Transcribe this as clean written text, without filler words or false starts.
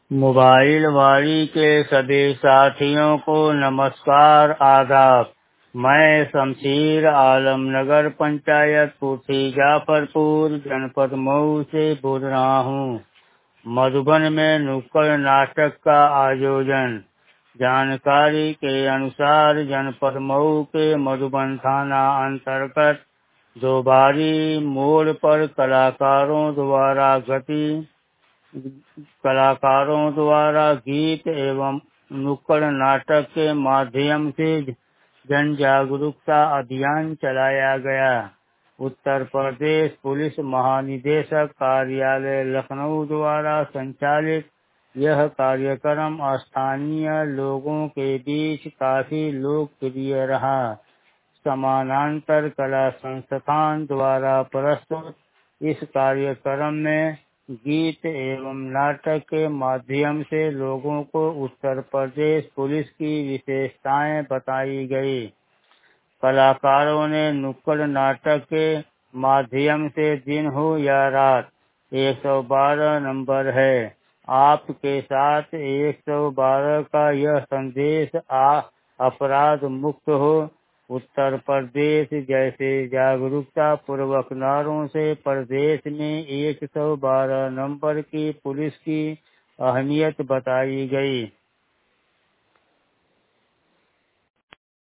Mobile वाणी के सभी साथियों को नमस्कार आदाब। मैं शमशीर आलम नगर पंचायत पुठी जाफरपुर जनपद मऊ से बोल रहा हूँ। मधुबन में नुक्कड़ नाटक का आयोजन। जानकारी के अनुसार जनपद मऊ के मधुबन थाना अंतर्गत दोबारी मोड़ पर कलाकारों द्वारा गीत एवं नुक्कड़ नाटक के माध्यम से जन जागरूकता अभियान चलाया गया। उत्तर प्रदेश पुलिस महानिदेशक कार्यालय लखनऊ द्वारा संचालित यह कार्यक्रम स्थानीय लोगों के बीच काफी लोकप्रिय रहा। समानांतर कला संस्थान द्वारा प्रस्तुत इस कार्यक्रम में गीत एवं नाटक के माध्यम से लोगों को उत्तर प्रदेश पुलिस की विशेषताएं बताई गई। कलाकारों ने नुक्कड़ नाटक के माध्यम से दिन हो या रात 112 नंबर है आपके साथ 112 का यह संदेश अपराध मुक्त हो उत्तर प्रदेश जैसे जागरूकता पूर्वक नारों से प्रदेश में 112 नंबर की पुलिस की अहमियत बताई गई।